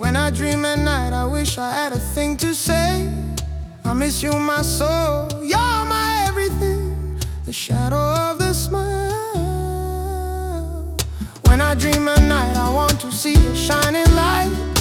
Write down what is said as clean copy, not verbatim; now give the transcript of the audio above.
When I dream at night, I wish I had a thing to say. I miss you, my soul, you're my everything, the shadow of the smile. When I dream at night, I want to see a shining light.